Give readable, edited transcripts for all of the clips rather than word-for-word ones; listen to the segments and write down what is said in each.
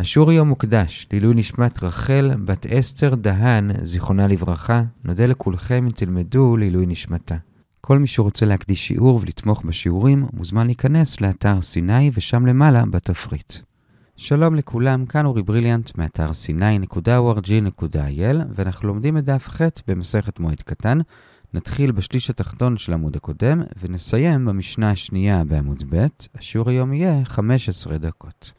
השיעור היום מוקדש לעילוי נשמת רחל בת אסתר דהן, זיכרונה לברכה. נודה לכולכם אם תלמדו לעילוי נשמתה. כל מי שרוצה להקדיש שיעור ולתמוך בשיעורים מוזמן להיכנס לאתר סיני ושם למעלה בתפריט. שלום לכולם, כאן אורי בריליאנט מאתר sini.org.il ואנחנו לומדים את דף ח' במסכת מועד קטן. נתחיל בשליש התחתון של העמוד הקודם ונסיים במשנה השנייה בעמוד ב'. השיעור היום יהיה 15 דקות.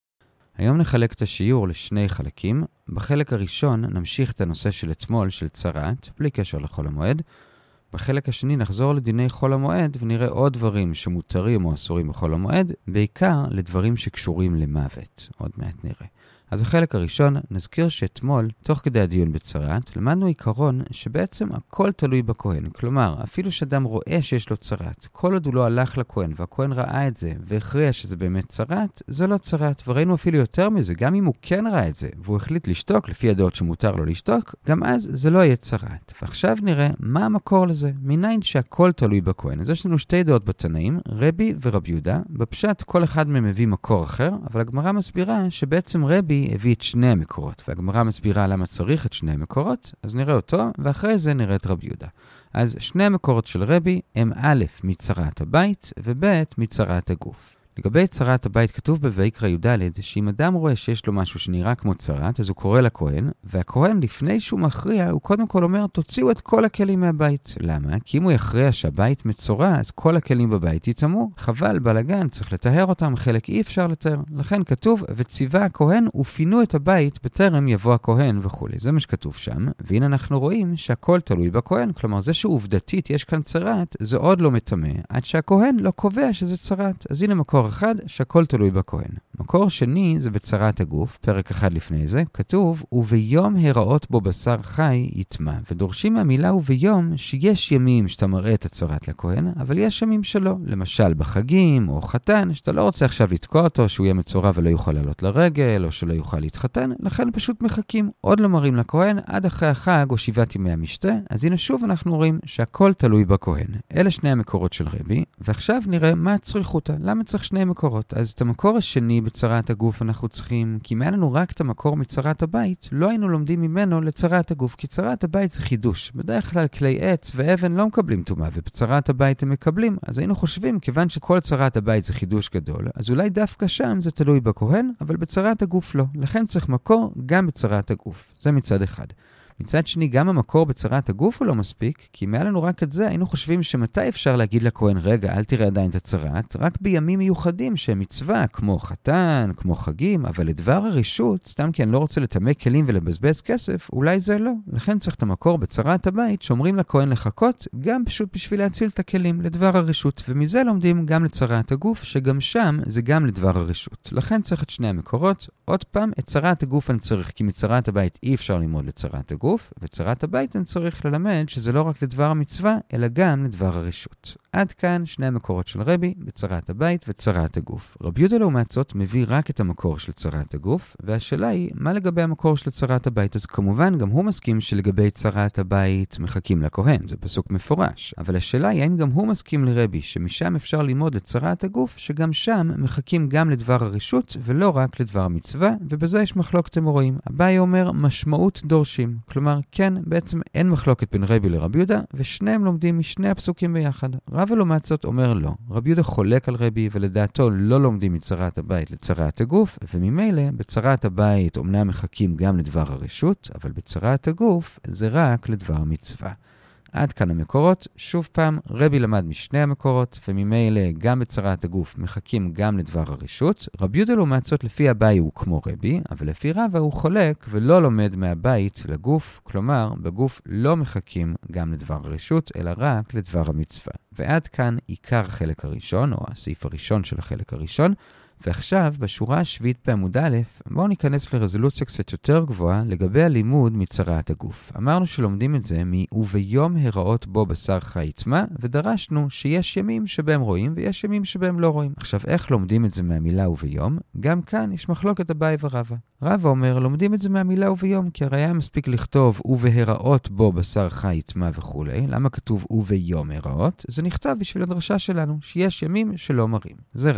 היום נחלק את השיעור לשני חלקים. בחלק הראשון נמשיך את הנושא של אתמול של צרת, בלי קשר לחול המועד. בחלק השני נחזור לדיני חול המועד ונראה עוד דברים שמותרים או אסורים בחול המועד, בעיקר לדברים שקשורים למוות. עוד מעט נראה. אז החלק הראשון נזכיר שאתמול, תוך כדי הדיון בצרת, למדנו עיקרון שבעצם הכל תלוי בכהן. כלומר, אפילו שאדם רואה שיש לו צרת, כל עוד הוא לא הלך לכהן והכהן ראה את זה והכריע שזה באמת צרת, זה לא צרת. וראינו אפילו יותר מזה, גם אם הוא כן ראה את זה והוא החליט לשתוק לפי הדעות שמותר לו לשתוק, גם אז זה לא יהיה צרת. ועכשיו נראה מה המקור לזה, מניין שהכל תלוי בכהן. אז יש לנו שתי דעות בתנאים, רבי ורבי יהודה. בפשט כל אחד מהם מביא מקור אחר, אבל הגמרא מסבירה שבעצם רבי הביא את שני המקורות, והגמרא מסבירה למה צריך את שני המקורות, אז נראה אותו, ואחרי זה נראה את רבי יהודה. אז שני המקורות של רבי הם א' מצרת הבית, וב' מצרת הגוף. לגבי צרת הבית כתוב בויקרא י"ד שאם אדם רואה שיש לו משהו שנראה כמו צרת, אז הוא קורא לכהן, והכהן לפני שהוא מכריע, הוא קודם כל אומר, תוציאו את כל הכלים מהבית. למה? כי אם הוא יכריע שהבית מצורע, אז כל הכלים בבית יטמאו. חבל, בלגן, צריך לטהר אותם, חלק אי אפשר לטהר. לכן כתוב, וציווה הכהן ופינו את הבית בטרם יבוא הכהן וכו'. זה מה שכתוב שם, והנה אנחנו רואים שהכל תלוי בכהן. כלומר, זה שעובדתית יש כאן צרת, זה עוד לא מטמא, עד שהכהן לא קובע שזה צרת. אז הנה מקור אחד, שהכל תלוי בכהן. מקור שני זה בצרת הגוף, פרק אחד לפני זה, כתוב, וביום הראות בו בשר חי יטמא. ודורשים מהמילה וביום שיש ימים שאתה מראה את הצרת לכהן, אבל יש ימים שלא. למשל בחגים או חתן, שאתה לא רוצה עכשיו לתקוע אותו, שהוא יהיה מצורע ולא יוכל לעלות לרגל, או שלא יוכל להתחתן, לכן פשוט מחכים. עוד לא מראים לכהן עד אחרי החג או 7 ימי המשתה. אז הנה שוב אנחנו רואים שהכל תלוי בכהן. אלה שני המקורות של רבי, ועכשיו נראה מה הצריכותא. למה צריך שני מקורות? אז את המקור השני בצרת הגוף אנחנו צריכים, כי אם היה לנו רק את המקור מצרת הבית, לא היינו לומדים ממנו לצרת הגוף, כי צרת הבית זה חידוש. בדרך כלל כלי עץ ואבן לא מקבלים טומאה, ובצרת הבית הם מקבלים. אז היינו חושבים, כיוון שכל צרת הבית זה חידוש גדול, אז אולי דווקא שם זה תלוי בכהן, אבל בצרת הגוף לא. לכן צריך מקור גם בצרת הגוף. זה מצד אחד. מצד שני, גם המקור בצרת הגוף הוא לא מספיק, כי אם היה לנו רק את זה, היינו חושבים שמתי אפשר להגיד לכהן, רגע, אל תראה עדיין את הצרת, רק בימים מיוחדים שהם מצווה, כמו חתן, כמו חגים, אבל לדבר הרשות, סתם כי אני לא רוצה לטמא כלים ולבזבז כסף, אולי זה לא. לכן צריך את המקור בצרת הבית, שאומרים לכהן לחכות, גם פשוט בשביל להציל את הכלים, לדבר הרשות, ומזה לומדים גם לצרת הגוף, שגם שם זה גם לדבר הרשות. לכן צריך את שני המקורות. עוד פעם, את צרת הגוף אני צריך, כי מצרת הבית אי אפשר ללמוד לצרת הגוף. וצרת הבית אני צריך ללמד שזה לא רק לדבר המצווה, אלא גם לדבר הרשות. עד כאן שני המקורות של רבי בצרת הבית וצרת הגוף. רבי יהודה לעומת זאת מביא רק את המקור של צרת הגוף, והשאלה היא, מה לגבי המקור של צרת הבית? אז כמובן גם הוא מסכים שלגבי צרת הבית מחכים לכהן, זה פסוק מפורש. אבל השאלה היא, האם גם הוא מסכים לרבי שמשם אפשר ללמוד לצרת הגוף, שגם שם מחכים גם לדבר הרשות ולא רק לדבר המצווה, ובזה יש מחלוקת אמוראים. אביי אומר משמעות דורשים. כלומר, כן, בעצם אין מחלוקת בין רבי לרבי יהודה, ושניהם לומדים משני הפסוקים ביחד. רב לעומת זאת אומר לא. רבי יהודה חולק על רבי, ולדעתו לא לומדים מצרת הבית לצרת הגוף, וממילא בצרת הבית אומנם מחכים גם לדבר הרשות, אבל בצרת הגוף זה רק לדבר המצווה. עד כאן המקורות. שוב פעם, רבי למד משני המקורות, וממילא גם בצרת הגוף מחכים גם לדבר הרשות. רבי יהודה לעומת זאת לפי הבית הוא כמו רבי, אבל לפי רבא הוא חולק ולא לומד מהבית לגוף, כלומר בגוף לא מחכים גם לדבר הרשות, אלא רק לדבר המצווה. ועד כאן עיקר החלק הראשון, או הסעיף הראשון של החלק הראשון. ועכשיו, בשורה השביעית בעמוד א', בואו ניכנס לרזולוציה קצת יותר גבוהה לגבי הלימוד מצרת הגוף. אמרנו שלומדים את זה וביום הראות בו בשר חי יטמא, ודרשנו שיש ימים שבהם רואים ויש ימים שבהם לא רואים. עכשיו, איך לומדים את זה מהמילה וביום? גם כאן יש מחלוקת אביי ורבא. רבא אומר, לומדים את זה מהמילה וביום, כי הרי היה מספיק לכתוב ובהראות בו בשר חי יטמא וכו'. למה כתוב וביום הראות? זה נכתב בשביל הדרשה שלנו, שיש ימים שלא מראים. זה רבא.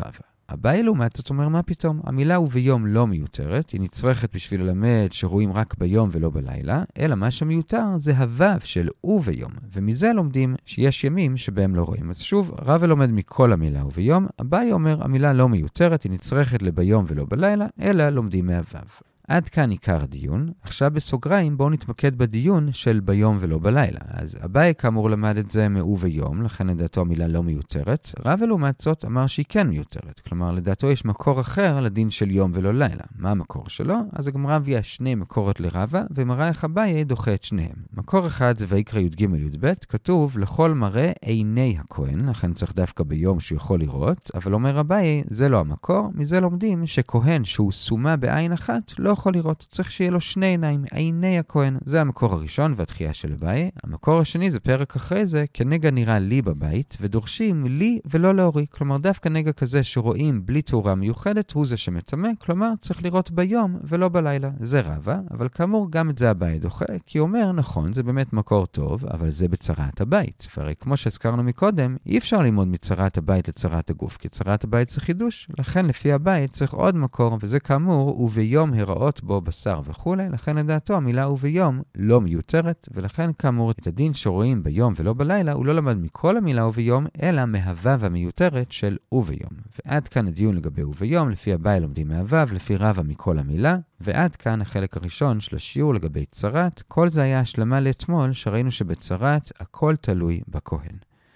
אביי לעומת זאת אומר מה פתאום, המילה וביום לא מיותרת, היא נצרכת בשביל ללמד שרואים רק ביום ולא בלילה, אלא מה שמיותר זה הוו של וביום, ומזה לומדים שיש ימים שבהם לא רואים. אז שוב, רבא לומד מכל המילה וביום, אביי אומר המילה לא מיותרת, היא נצרכת לביום ולא בלילה, אלא לומדים מהוו. עד כאן עיקר הדיון. עכשיו בסוגריים בואו נתמקד בדיון של ביום ולא בלילה. אז אביי כאמור למד את זה וביום, לכן לדעתו המילה לא מיותרת. רבא לעומת זאת אמר שהיא כן מיותרת. כלומר לדעתו יש מקור אחר לדין של יום ולא לילה. מה המקור שלו? אז הגמרא הביאה שני מקורות לרבא, ומראה איך אביי דוחה את שניהם. מקור אחד זה ויקרא י"ג י"ב, כתוב לכל מראה עיני הכהן, לכן צריך דווקא ביום שהוא יכול לראות, אבל אומר אביי זה לא המקור, מזה לומדים שכהן שהוא סומה בעין אחת לא יכול לראות, צריך שיהיה לו שני עיניים, עיני הכהן. זה המקור הראשון והתחייה של אביי. המקור השני זה פרק אחרי זה, כנגע נראה לי בבית, ודורשים לי ולא להורי. כלומר, דווקא נגע כזה שרואים בלי תאורה מיוחדת, הוא זה שמטמא, כלומר, צריך לראות ביום ולא בלילה. זה רבא, אבל כאמור, גם את זה אביי דוחה, כי הוא אומר, נכון, זה באמת מקור טוב, אבל זה בצרת הבית. והרי כמו שהזכרנו מקודם, אי אפשר ללמוד מצרת הבית לצרת הגוף, כי צרת הבית זה חידוש. לכן, לפי הבית צריך עוד מקור, וזה כאמור, וביום הראות בו בשר וכו', לכן לדעתו המילה וביום לא מיותרת, ולכן כאמור את הדין שרואים ביום ולא בלילה, הוא לא למד מכל המילה וביום, אלא מהוו המיותרת של וביום. ועד כאן הדיון לגבי וביום, לפי אביי לומדים מהוו, לפי רבא מכל המילה, ועד כאן החלק הראשון של השיעור לגבי צרת. כל זה היה השלמה לאתמול, שראינו שבצרת הכל תלוי בכהן.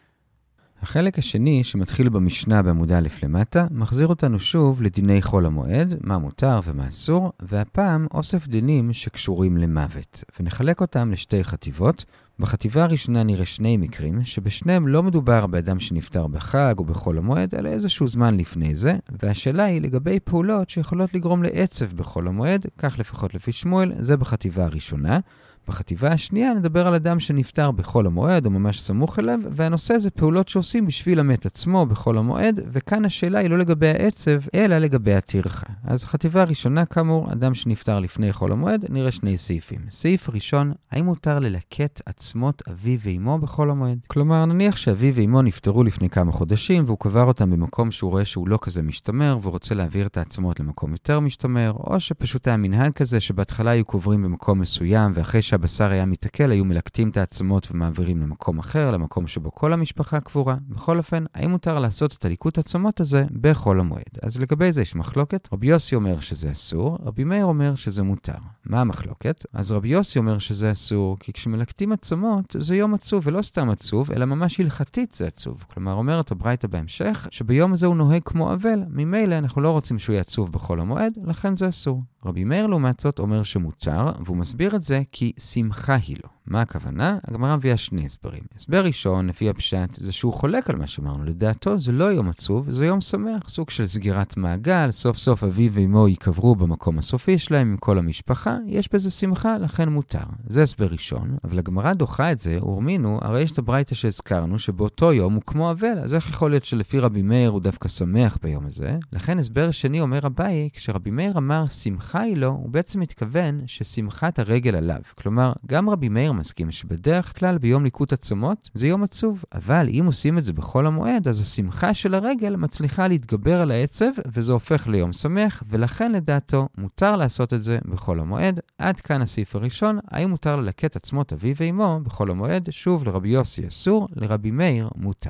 החלק השני, שמתחיל במשנה בעמוד א' למטה, מחזיר אותנו שוב לדיני חול המועד, מה מותר ומה אסור, והפעם אוסף דינים שקשורים למוות, ונחלק אותם לשתי חטיבות. בחטיבה הראשונה נראה שני מקרים, שבשניהם לא מדובר באדם שנפטר בחג או בחול המועד, אלא איזשהו זמן לפני זה, והשאלה היא לגבי פעולות שיכולות לגרום לעצב בחול המועד, כך לפחות לפי שמואל, זה בחטיבה הראשונה. בחטיבה השנייה נדבר על אדם שנפטר בחול המועד או ממש סמוך אליו, והנושא זה פעולות שעושים בשביל המת עצמו בחול המועד, וכאן השאלה היא לא לגבי העצב, אלא לגבי הטרחה. אז חטיבה הראשונה כאמור, אדם שנפטר לפני חול המועד, נראה שני סעיפים. סעיף ראשון, האם מותר ללקט עצמות אביו ואמו בחול המועד? כלומר, נניח שאביו ואמו נפטרו לפני כמה חודשים, והוא קבר אותם במקום שהוא רואה שהוא לא כזה משתמר, ורוצה להעביר את העצמות למקום יותר משתמר, או שפשוט היה מנהג כזה שבהתחלה היו קוברים במקום מסוים, ואחרי שהבשר היה מתעכל, היו מלקטים את העצמות ומעבירים למקום אחר, למקום שבו כל המשפחה קבורה. בכל אופן, האם מותר לעשות את הליקוט העצמות הזה בחול המועד? אז לגבי זה יש מחלוקת. רבי יוסי אומר שזה אסור, רבי מאיר אומר שזה מותר. מה המחלוקת? אז רבי יוסי אומר שזה אסור, כי כשמלקטים עצמות זה יום עצוב, ולא סתם עצוב, אלא ממש הלכתית זה עצוב. כלומר, אומרת הברייתא בהמשך, שביום הזה הוא נוהג כמו אבל, ממילא אנחנו לא רוצים שהוא יעצוב בחול המועד, לכן זה אסור. רבי מאיר לעומת זאת אומר שמותר, והוא מסביר את זה כי שמחה היא לו. מה הכוונה? הגמרא מביאה שני הסברים. הסבר ראשון, לפי הפשט, זה שהוא חולק על מה שאמרנו. לדעתו זה לא יום עצוב, זה יום שמח, סוג של סגירת מעגל, סוף סוף אביו ואמו יקברו במקום הסופי שלהם עם כל המשפחה, יש בזה שמחה, לכן מותר. זה הסבר ראשון, אבל הגמרא דוחה את זה, ורמינו, הרי יש את הברייתא שהזכרנו, שבאותו יום הוא כמו אבל, אז איך יכול להיות שלפי רבי מאיר הוא דווקא שמח ביום הזה? לכן הסבר שני אומר אביי, כשרבי מאיר אמר שמחה היא לו, הוא בעצם מתכוון ששמחת הרגל עליו. כלומר, גם רבי מאיר מסכים שבדרך כלל ביום ליקוט עצמות זה יום עצוב, אבל אם עושים את זה בחול המועד, אז השמחה של הרגל מצליחה להתגבר על העצב, וזה הופך ליום שמח, ולכן לדעתו מותר לעשות את זה בחול המועד. עד כאן הסעיף הראשון, האם מותר ללקט עצמות אביו ואמו בחול המועד? שוב, לרבי יוסי אסור, לרבי מאיר מותר.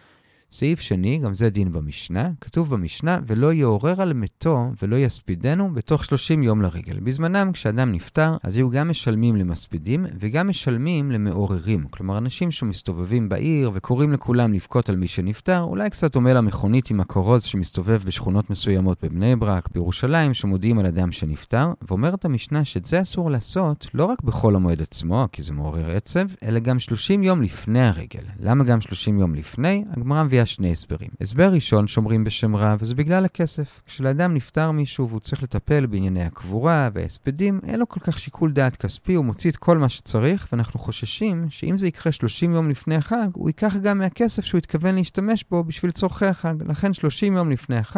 סעיף שני, גם זה דין במשנה, כתוב במשנה, ולא יעורר על מתו ולא יספידנו בתוך 30 יום לרגל. בזמנם, כשאדם נפטר, אז היו גם משלמים למספידים וגם משלמים למעוררים. כלומר, אנשים שמסתובבים בעיר וקוראים לכולם לבכות על מי שנפטר, אולי קצת עומד למכונית עם הכרוז שמסתובב בשכונות מסוימות בבני ברק, בירושלים, שמודיעים על אדם שנפטר, ואומרת המשנה שאת זה אסור לעשות לא רק בחול המועד עצמו, כי זה מעורר עצב, אלא גם 30 יום לפני הרגל. למה גם 30 יום לפני? הגמרא מביאה שני הסברים. הסבר ראשון שומרים בשם רב, וזה בגלל הכסף. כשלאדם נפטר מישהו והוא צריך לטפל בענייני הקבורה וההספדים, אין לו כל כך שיקול דעת כספי, הוא מוציא את כל מה שצריך, ואנחנו חוששים שאם זה יקרה 30 יום לפני החג, הוא ייקח גם מהכסף שהוא התכוון להשתמש בו בשביל צורכי החג. לכן 30 יום לפני החג,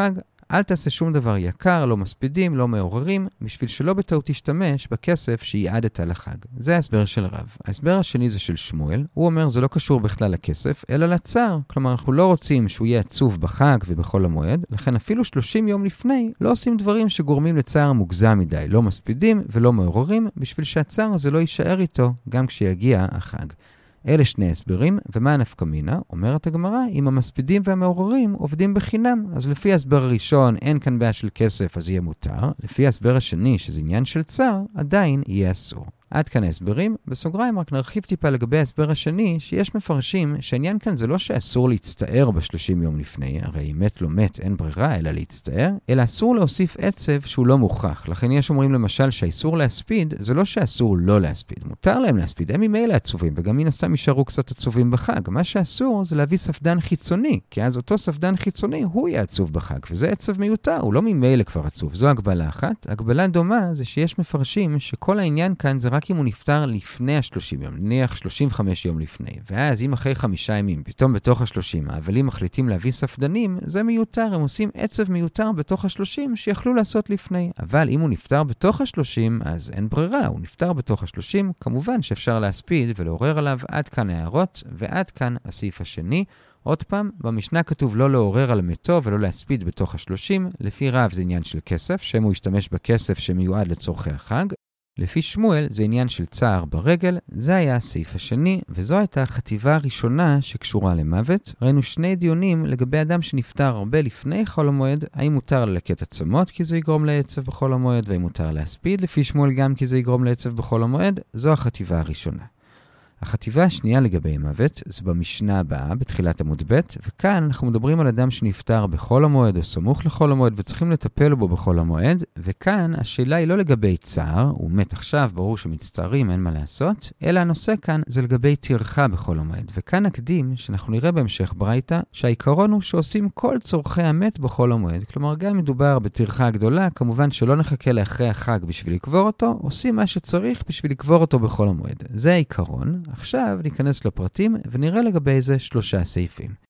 אל תעשה שום דבר יקר, לא מספידים, לא מעוררים, בשביל שלא בטעות תשתמש בכסף שיעדת לחג. זה ההסבר של רב. ההסבר השני זה של שמואל. הוא אומר זה לא קשור בכלל לכסף, אלא לצער. כלומר, אנחנו לא רוצים שהוא יהיה עצוב בחג ובחול המועד, לכן אפילו 30 יום לפני לא עושים דברים שגורמים לצער מוגזם מדי, לא מספידים ולא מעוררים, בשביל שהצער הזה לא יישאר איתו גם כשיגיע החג. אלה שני הסברים, ומה הנפקא מינה? אומרת הגמרא, אם המספידים והמעוררים עובדים בחינם, אז לפי ההסבר הראשון אין כאן בעיה של כסף, אז יהיה מותר. לפי ההסבר השני, שזה עניין של צער, עדיין יהיה אסור. עד כאן ההסברים. בסוגריים רק נרחיב טיפה לגבי ההסבר השני, שיש מפרשים שהעניין כאן זה לא שאסור להצטער ב-30 יום לפני, הרי מת לא מת, אין ברירה אלא להצטער, אלא אסור להוסיף עצב שהוא לא מוכרח. לכן יש אומרים למשל שהאיסור להספיד, זה לא שאסור לא להספיד. מותר להם להספיד, הם ממילא עצובים, וגם מן הסתם יישארו קצת עצובים בחג. מה שאסור זה להביא ספדן חיצוני, כי אז אותו ספדן חיצוני הוא יהיה עצוב בחג, וזה עצב מיותר, הוא לא ממילא כבר עצוב. זו הגבלה אחת. הגבלה דומה זה שיש מפרשים שכל העניין כאן זה רק אם הוא נפטר לפני ה-30 יום, נניח 35 יום לפני, ואז אם אחרי 5 ימים, פתאום בתוך ה-30, האבלים מחליטים להביא ספדנים, זה מיותר, הם עושים עצב מיותר בתוך ה-30 שיכלו לעשות לפני. אבל אם הוא נפטר בתוך ה-30, אז אין ברירה, הוא נפטר בתוך ה-30, כמובן שאפשר להספיד ולעורר עליו. עד כאן הערות, ועד כאן הסעיף השני. עוד פעם, במשנה כתוב לא לעורר על מתו ולא להספיד בתוך ה-30, לפי רב זה עניין של כסף, שם הוא ישתמש בכסף שמיועד לצורכי החג. לפי שמואל זה עניין של צער ברגל. זה היה הסעיף השני, וזו הייתה החטיבה הראשונה שקשורה למוות. ראינו שני דיונים לגבי אדם שנפטר הרבה לפני חול המועד, האם מותר ללקט עצמות כי זה יגרום לעצב בחול המועד, והאם מותר להספיד לפי שמואל גם כי זה יגרום לעצב בחול המועד. זו החטיבה הראשונה. החטיבה השנייה לגבי מוות זה במשנה הבאה, בתחילת עמוד ב', וכאן אנחנו מדברים על אדם שנפטר בחול המועד או סמוך לחול המועד וצריכים לטפל בו בחול המועד, וכאן השאלה היא לא לגבי צער, הוא מת עכשיו, ברור שמצטערים, אין מה לעשות, אלא הנושא כאן זה לגבי טרחה בחול המועד. וכאן נקדים שאנחנו נראה בהמשך ברייתא שהעיקרון הוא שעושים כל צורכי המת בחול המועד, כלומר גם מדובר בטרחה גדולה, כמובן שלא נחכה לאחרי החג בשביל לקבור אותו, עושים מה שצריך בשביל לקבור אותו בחול המועד. זה העיקרון. עכשיו ניכנס לפרטים ונראה לגבי זה 3 סעיפים.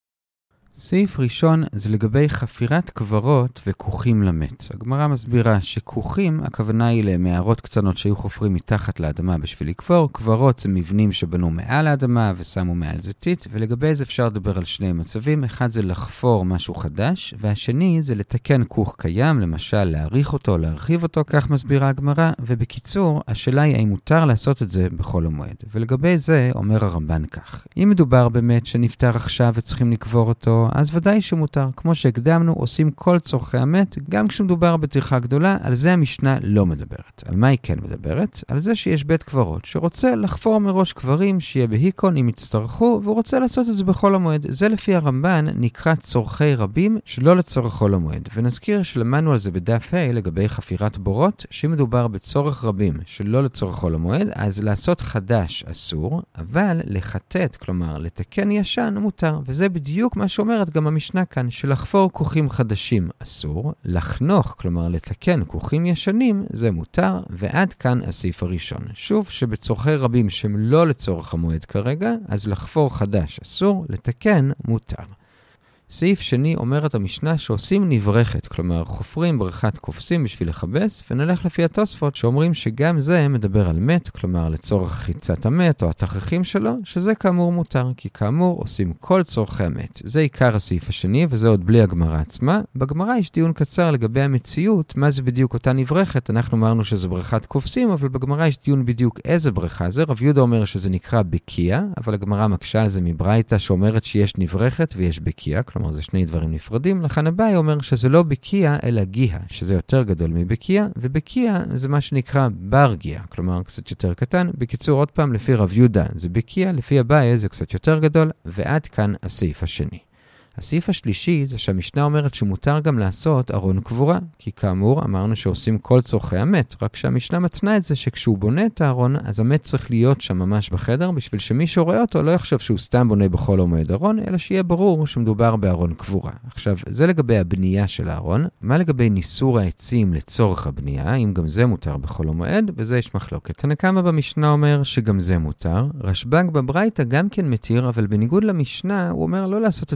סעיף ראשון זה לגבי חפירת קברות וכוכים למת. הגמרא מסבירה שכוכים, הכוונה היא למערות קטנות שהיו חופרים מתחת לאדמה בשביל לקבור. קברות זה מבנים שבנו מעל האדמה ושמו מעל זיתית, ולגבי זה אפשר לדבר על שני מצבים. אחד זה לחפור משהו חדש, והשני זה לתקן כוך קיים, למשל להאריך אותו, להרחיב אותו, כך מסבירה הגמרא. ובקיצור, השאלה היא האם מותר לעשות את זה בחול המועד. ולגבי זה אומר הרמב"ן כך: אם מדובר באמת שנפטר עכשיו וצריכים לקבור אותו, אז ודאי שמותר. כמו שהקדמנו, עושים כל צורכי המת, גם כשמדובר בטרחה גדולה. על זה המשנה לא מדברת. על מה היא כן מדברת? על זה שיש בית קברות שרוצה לחפור מראש קברים, שיהיה בהיקון אם יצטרכו, והוא רוצה לעשות את זה בחול המועד. זה לפי הרמב"ן נקרא צורכי רבים שלא לצורך חול המועד. ונזכיר שלמדנו על זה בדף ה' לגבי חפירת בורות, שמדובר בצורך רבים שלא לצורך חול המועד, אז לעשות חדש אסור, אבל לחטט, כלומר לתקן ישן, מותר. וזה בדיוק מה שאומרת גם המשנה כאן, שלחפור כוכים חדשים אסור, לחנוך, כלומר לתקן כוכים ישנים, זה מותר. ועד כאן הסעיף הראשון. שוב, שבצורכי רבים שהם לא לצורך המועד כרגע, אז לחפור חדש אסור, לתקן מותר. סעיף שני אומרת המשנה שעושים נברכת, כלומר חופרים בריכת קופסים בשביל לחבס, ונלך לפי התוספות שאומרים שגם זה מדבר על מת, כלומר לצורך חיצת המת או התככים שלו, שזה כאמור מותר, כי כאמור עושים כל צורכי המת. זה עיקר הסעיף השני, וזה עוד בלי הגמרא עצמה. בגמרא יש דיון קצר לגבי המציאות, מה זה בדיוק אותה נברכת. אנחנו אמרנו שזה בריכת קופסים, אבל בגמרא יש דיון בדיוק איזה בריכה זה. רב יהודה אומר שזה נקרא בקיע, אבל הגמרא מקשה על זה מברייתא שאומרת שיש נברכת ויש בקיע, כלומר זה שני דברים נפרדים. לכן הבאי אומר שזה לא בקיע אלא גיהה, שזה יותר גדול מבקיע, ובקיע זה מה שנקרא בר גיהה, כלומר קצת יותר קטן. בקיצור, עוד פעם, לפי רב יהודה זה בקיע, לפי הבאי זה קצת יותר גדול. ועד כאן הסעיף השני. הסעיף השלישי זה שהמשנה אומרת שמותר גם לעשות ארון קבורה, כי כאמור אמרנו שעושים כל צורכי המת, רק שהמשנה מתנה את זה שכשהוא בונה את הארון, אז המת צריך להיות שם ממש בחדר, בשביל שמי שרואה אותו לא יחשוב שהוא סתם בונה בחול המועד ארון, אלא שיהיה ברור שמדובר בארון קבורה. עכשיו, זה לגבי הבנייה של הארון. מה לגבי ניסור העצים לצורך הבנייה, אם גם זה מותר בחול המועד? בזה יש מחלוקת. תנא קמא במשנה אומר שגם זה מותר. רשב"ג בברייתא גם כן מתיר, אבל בניגוד למשנה, הוא אומר לא לעשות את זה בחדר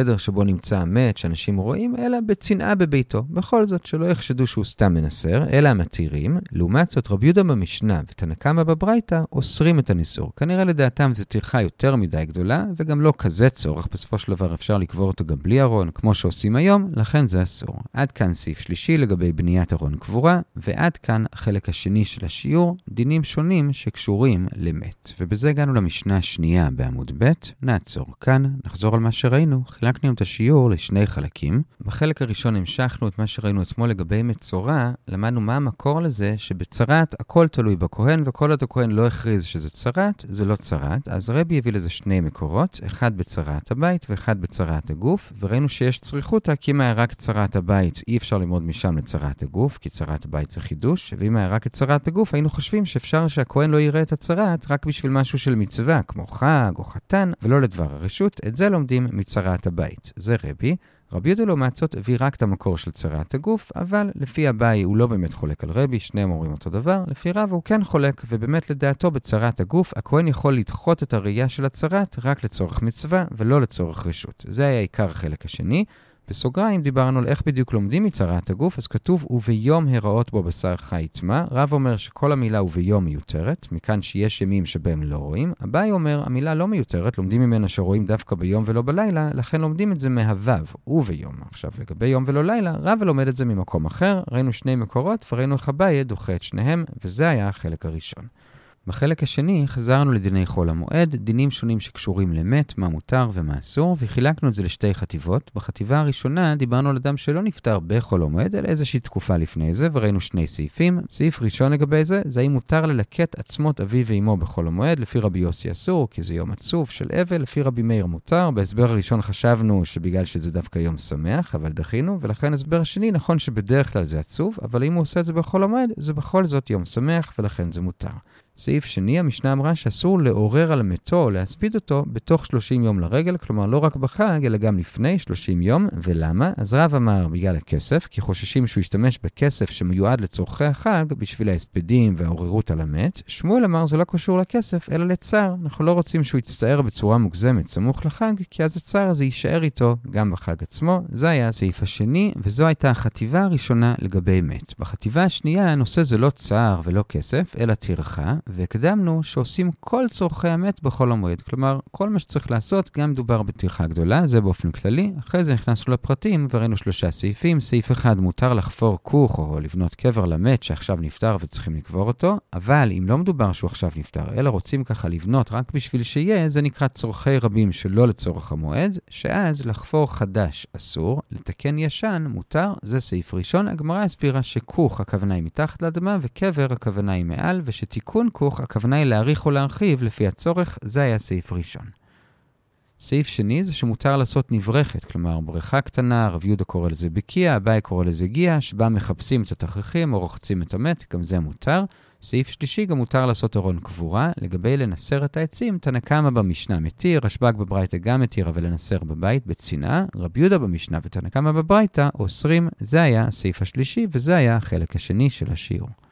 בחדר שבו נמצא המת, שאנשים רואים, אלא בצנעה בביתו. בכל זאת, שלא יחשדו שהוא סתם מנסר, אלא המתירים. לעומת זאת, רבי יהודה במשנה ותנא קמא בברייתא אוסרים את הניסור. כנראה לדעתם זו טרחה יותר מדי גדולה, וגם לא כזה צורך. בסופו של דבר אפשר לקבור אותו גם בלי ארון, כמו שעושים היום, לכן זה אסור. עד כאן סעיף שלישי לגבי בניית ארון קבורה, ועד כאן החלק השני של השיעור, דינים שונים שקשורים למת. ובזה הגענו למשנה השנייה בעמוד ב'. נעצור כאן, נחזור על מה שראינו. חילקנו את השיעור לשני חלקים. בחלק הראשון המשכנו את מה שראינו אתמול לגבי מצורע, למדנו מה המקור לזה שבצרת הכל תלוי בכהן, וכל עוד הכהן לא הכריז שזה צרת, זה לא צרת. אז רבי הביא לזה שני מקורות, אחד בצרת הבית ואחד בצרת הגוף, וראינו שיש צריכותא, כי אם היה רק צרת הבית, אי אפשר ללמוד משם לצרת הגוף, כי צרת הבית זה חידוש, ואם היה רק את צרת הגוף, היינו חושבים שאפשר שהכהן לא יראה את הצרת רק בשביל משהו של מצווה, כמו חג או חתן, ולא לדבר הרשות. את זה לומדים מצרת הבית. זה רבי. רבי יהודה לעומת זאת הביא רק את המקור של צרת הגוף, אבל לפי אביי הוא לא באמת חולק על רבי, שניהם אומרים אותו דבר. לפי רב הוא כן חולק, ובאמת לדעתו בצרת הגוף, הכהן יכול לדחות את הראייה של הצרת רק לצורך מצווה ולא לצורך רשות. זה היה עיקר החלק השני. בסוגריים דיברנו על איך בדיוק לומדים מצרת הגוף, אז כתוב וביום הראות בו בשר חי יטמע. רב אומר שכל המילה וביום מיותרת, מכאן שיש ימים שבהם לא רואים. אביי אומר המילה לא מיותרת, לומדים ממנה שרואים דווקא ביום ולא בלילה, לכן לומדים את זה מהוו, וביום. עכשיו לגבי יום ולא לילה, רב לומד את זה ממקום אחר. ראינו שני מקורות וראינו איך אביי דוחה את שניהם, וזה היה החלק הראשון. בחלק השני חזרנו לדיני חול המועד, דינים שונים שקשורים למת, מה מותר ומה אסור, וחילקנו את זה לשתי חטיבות. בחטיבה הראשונה דיברנו על אדם שלא נפטר בחול המועד, אלא איזושהי תקופה לפני זה, וראינו שני סעיפים. סעיף ראשון לגבי זה, זה האם מותר ללקט עצמות אביו ואמו בחול המועד. לפי רבי יוסי אסור, כי זה יום עצוב של אבל. לפי רבי מאיר מותר. בהסבר הראשון חשבנו שבגלל שזה דווקא יום שמח, אבל דחינו, ולכן הסבר השני נכון שבדרך כלל זה עצוב, אבל אם הוא עושה את זה בחול המועד, זה בכל זאת יום שמח, ולכן זה מותר. סעיף שני, המשנה אמרה שאסור לעורר על מתו או להספיד אותו בתוך 30 יום לרגל, כלומר לא רק בחג, אלא גם לפני 30 יום. ולמה? אז רב אמר בגלל הכסף, כי חוששים שהוא ישתמש בכסף שמיועד לצורכי החג בשביל ההספדים והעוררות על המת. שמואל אמר זה לא קשור לכסף, אלא לצער. אנחנו לא רוצים שהוא יצטער בצורה מוגזמת סמוך לחג, כי אז הצער הזה יישאר איתו גם בחג עצמו. זה היה הסעיף השני, וזו הייתה החטיבה הראשונה לגבי מת. בחטיבה השנייה הנושא זה לא צער ולא כסף, אלא טרחה. והקדמנו שעושים כל צורכי המת בחול המועד. כלומר, כל מה שצריך לעשות גם מדובר בטרחה גדולה, זה באופן כללי. אחרי זה נכנסנו לפרטים וראינו 3 סעיפים. סעיף אחד, מותר לחפור כוך או לבנות קבר למת שעכשיו נפטר וצריכים לקבור אותו. אבל אם לא מדובר שהוא עכשיו נפטר, אלא רוצים ככה לבנות רק בשביל שיהיה, זה נקרא צורכי רבים שלא לצורך המועד, שאז לחפור חדש אסור, לתקן ישן מותר. זה סעיף ראשון. הגמרא הסבירה שכוך הכוונה היא מתחת לאדמה וקבר הכוונה היא מעל, ושתיקון כוך הכוונה היא להאריך או להרחיב לפי הצורך. זה היה סעיף ראשון. סעיף שני זה שמותר לעשות נברכת, כלומר בריכה קטנה, רב יהודה קורא לזה בקיע, אביי קורא לזה גיע, שבה מחפשים את התכריכים או רוחצים את המת, גם זה מותר. סעיף שלישי, גם מותר לעשות ארון קבורה. לגבי לנסר את העצים, תנא קמא במשנה מתיר, רשב"ג בברייתא גם מתיר, אבל לנסר בבית בצנעה. רבי יהודה במשנה ותנא קמא בברייתא אוסרים. זה היה הסעיף השלישי, וזה היה החלק השני של השיעור.